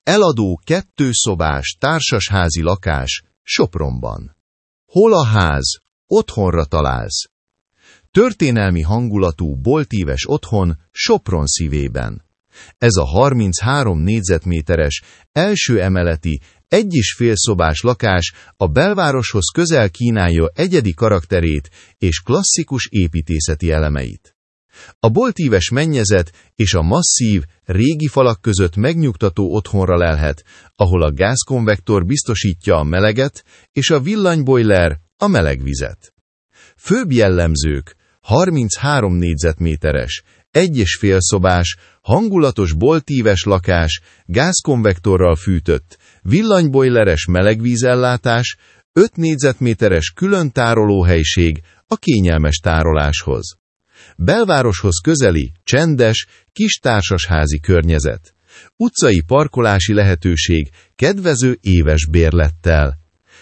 Eladó 2 szobás társasházi lakás Sopronban. Hol a ház? Otthonra találsz. Történelmi hangulatú boltíves otthon Sopron szívében. Ez a 33 négyzetméteres, első emeleti, 1,5 szobás lakás a belvároshoz közel kínálja egyedi karakterét és klasszikus építészeti elemeit. A boltíves mennyezet és a masszív, régi falak között megnyugtató otthonra lelhet, ahol a gázkonvektor biztosítja a meleget és a villanybojler a melegvizet. Főbb jellemzők: 33 négyzetméteres, 1,5 szobás, hangulatos boltíves lakás, gázkonvektorral fűtött, villanybojleres melegvízellátás, 5 négyzetméteres külön tárolóhelység a kényelmes tároláshoz. Belvároshoz közeli, csendes, kis társasházi környezet. Utcai parkolási lehetőség kedvező éves bérlettel.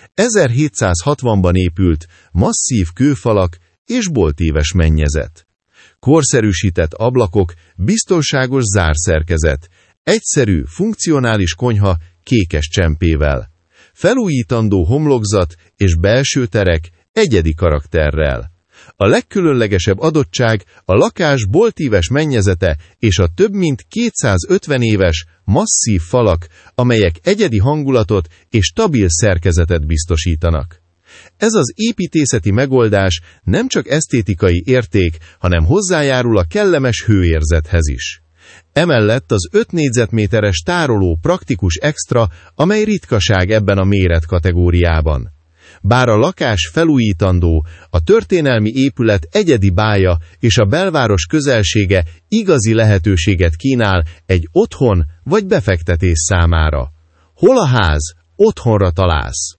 1760-ban épült, masszív kőfalak és boltíves mennyezet. Korszerűsített ablakok, biztonságos zárszerkezet, egyszerű, funkcionális konyha kékes csempével. Felújítandó homlokzat és belső terek egyedi karakterrel. A legkülönlegesebb adottság a lakás boltíves mennyezete és a több mint 250 éves, masszív falak, amelyek egyedi hangulatot és stabil szerkezetet biztosítanak. Ez az építészeti megoldás nem csak esztétikai érték, hanem hozzájárul a kellemes hőérzethez is. Emellett az 5 négyzetméteres tároló praktikus extra, amely ritkaság ebben a méretkategóriában. Bár a lakás felújítandó, a történelmi épület egyedi bája és a belváros közelsége igazi lehetőséget kínál egy otthon vagy befektetés számára. Hol a ház? Otthonra találsz.